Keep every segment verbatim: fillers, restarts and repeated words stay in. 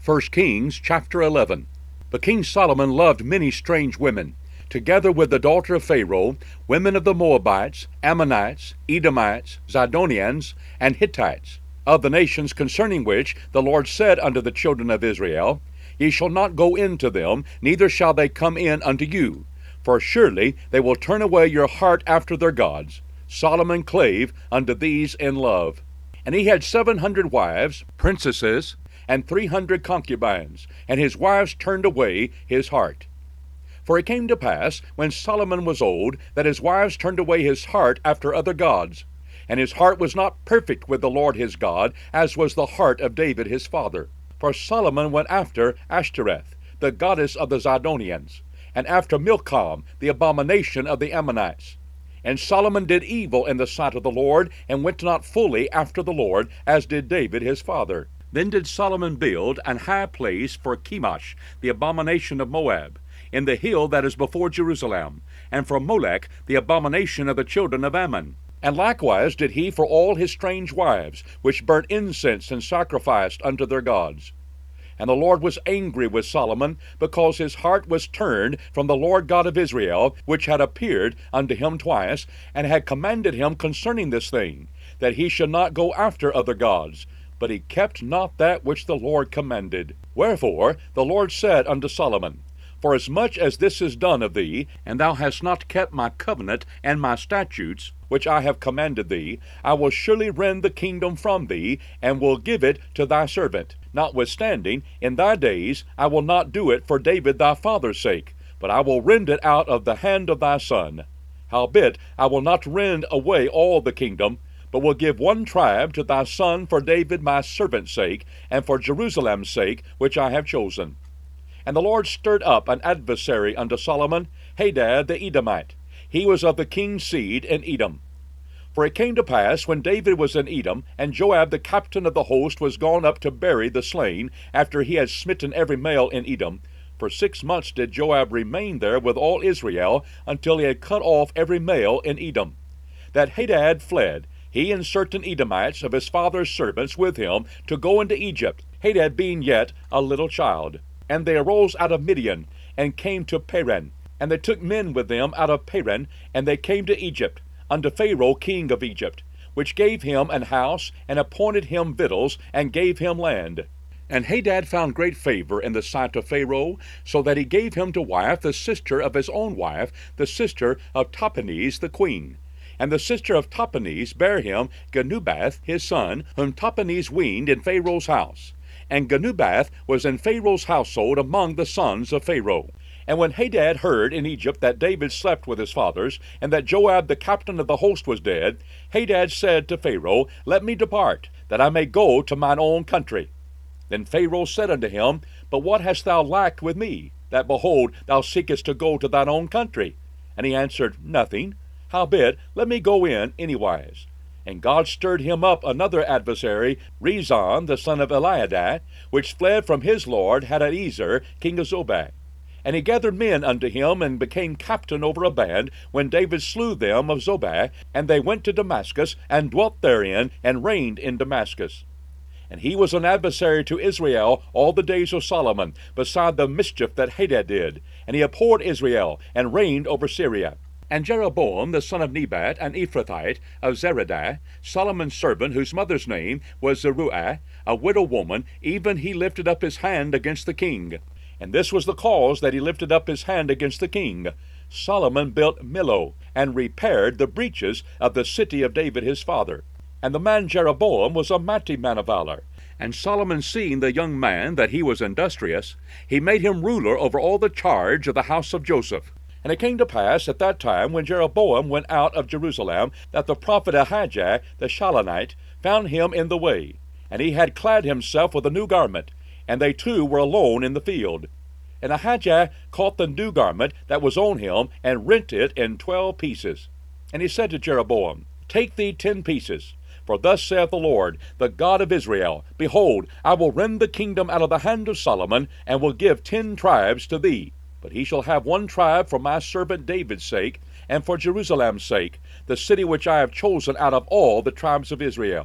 First Kings chapter eleven. But King Solomon loved many strange women, together with the daughter of Pharaoh, women of the Moabites, Ammonites, Edomites, Zidonians, and Hittites, of the nations concerning which the Lord said unto the children of Israel, Ye shall not go in to them, neither shall they come in unto you, for surely they will turn away your heart after their gods. Solomon clave unto these in love. And he had seven hundred wives, princesses, and three hundred concubines, and his wives turned away his heart. For it came to pass, when Solomon was old, that his wives turned away his heart after other gods, and his heart was not perfect with the Lord his God, as was the heart of David his father. For Solomon went after Ashtoreth, the goddess of the Zidonians, and after Milcom, the abomination of the Ammonites. And Solomon did evil in the sight of the Lord, and went not fully after the Lord, as did David his father. Then did Solomon build an high place for Chemosh, the abomination of Moab, in the hill that is before Jerusalem, and for Molech, the abomination of the children of Ammon. And likewise did he for all his strange wives, which burnt incense and sacrificed unto their gods. And the Lord was angry with Solomon, because his heart was turned from the Lord God of Israel, which had appeared unto him twice, and had commanded him concerning this thing, that he should not go after other gods. But he kept not that which the Lord commanded. Wherefore the Lord said unto Solomon, Forasmuch as this is done of thee, and thou hast not kept my covenant and my statutes, which I have commanded thee, I will surely rend the kingdom from thee, and will give it to thy servant. Notwithstanding, in thy days I will not do it for David thy father's sake, but I will rend it out of the hand of thy son. Howbeit I will not rend away all the kingdom, but will give one tribe to thy son for David my servant's sake, and for Jerusalem's sake, which I have chosen. And the Lord stirred up an adversary unto Solomon, Hadad the Edomite. He was of the king's seed in Edom. For it came to pass, when David was in Edom, and Joab the captain of the host was gone up to bury the slain, after he had smitten every male in Edom, for six months did Joab remain there with all Israel, until he had cut off every male in Edom, that Hadad fled, he and certain Edomites of his father's servants with him, to go into Egypt, Hadad being yet a little child. And they arose out of Midian, and came to Paran. And they took men with them out of Paran, and they came to Egypt, unto Pharaoh king of Egypt, which gave him an house, and appointed him victuals, and gave him land. And Hadad found great favor in the sight of Pharaoh, so that he gave him to wife the sister of his own wife, the sister of Tahpenes the queen. And the sister of Tahpenes bare him Genubath his son, whom Tahpenes weaned in Pharaoh's house. And Genubath was in Pharaoh's household among the sons of Pharaoh. And when Hadad heard in Egypt that David slept with his fathers, and that Joab the captain of the host was dead, Hadad said to Pharaoh, Let me depart, that I may go to mine own country. Then Pharaoh said unto him, But what hast thou lacked with me, that, behold, thou seekest to go to thine own country? And he answered, Nothing. Howbeit, let me go in anywise. And God stirred him up another adversary, Rezon the son of Eliada, which fled from his lord Hadaezer king of Zobah. And he gathered men unto him, and became captain over a band, when David slew them of Zobah. And they went to Damascus, and dwelt therein, and reigned in Damascus. And he was an adversary to Israel all the days of Solomon, beside the mischief that Hadad did. And he abhorred Israel, and reigned over Syria. And Jeroboam the son of Nebat, an Ephrathite of Zeradah, Solomon's servant, whose mother's name was Zeruiah, a widow woman, even he lifted up his hand against the king. And this was the cause that he lifted up his hand against the king. Solomon built Millo, and repaired the breaches of the city of David his father. And the man Jeroboam was a mighty man of valor. And Solomon, seeing the young man that he was industrious, he made him ruler over all the charge of the house of Joseph. And it came to pass at that time, when Jeroboam went out of Jerusalem, that the prophet Ahijah the Shilonite found him in the way. And he had clad himself with a new garment, and they two were alone in the field. And Ahijah caught the new garment that was on him, and rent it in twelve pieces. And he said to Jeroboam, Take thee ten pieces. For thus saith the Lord, the God of Israel, Behold, I will rend the kingdom out of the hand of Solomon, and will give ten tribes to thee. But he shall have one tribe for my servant David's sake, and for Jerusalem's sake, the city which I have chosen out of all the tribes of Israel.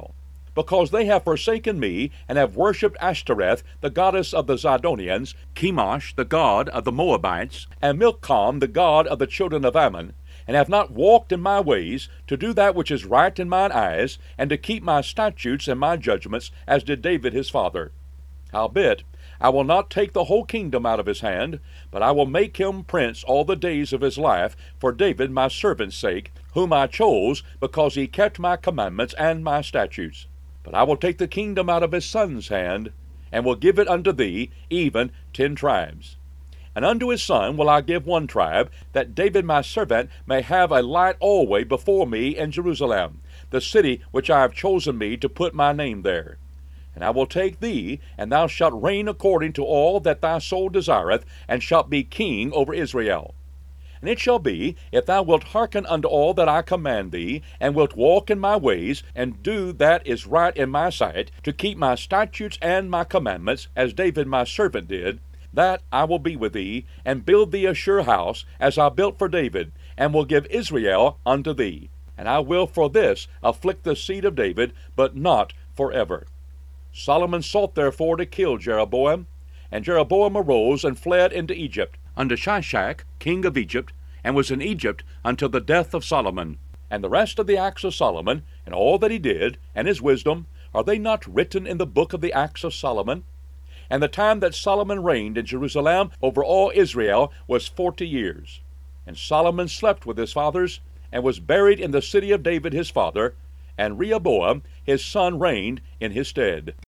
because they have forsaken me, and have worshipped Ashtoreth, the goddess of the Zidonians, Chemosh, the god of the Moabites, and Milcom, the god of the children of Ammon, and have not walked in my ways, to do that which is right in mine eyes, and to keep my statutes and my judgments, as did David his father. Howbeit, I will not take the whole kingdom out of his hand, but I will make him prince all the days of his life, for David my servant's sake, whom I chose, because he kept my commandments and my statutes. But I will take the kingdom out of his son's hand, and will give it unto thee, even ten tribes. And unto his son will I give one tribe, that David my servant may have a light alway before me in Jerusalem, the city which I have chosen me to put my name there. And I will take thee, and thou shalt reign according to all that thy soul desireth, and shalt be king over Israel. And it shall be, if thou wilt hearken unto all that I command thee, and wilt walk in my ways, and do that is right in my sight, to keep my statutes and my commandments, as David my servant did, that I will be with thee, and build thee a sure house, as I built for David, and will give Israel unto thee. And I will for this afflict the seed of David, but not for ever. Solomon sought therefore to kill Jeroboam, and Jeroboam arose and fled into Egypt, unto Shishak, king of Egypt, and was in Egypt until the death of Solomon. And the rest of the acts of Solomon, and all that he did, and his wisdom, are they not written in the book of the acts of Solomon? And the time that Solomon reigned in Jerusalem over all Israel was forty years. And Solomon slept with his fathers, and was buried in the city of David his father, and Rehoboam his son reigned in his stead.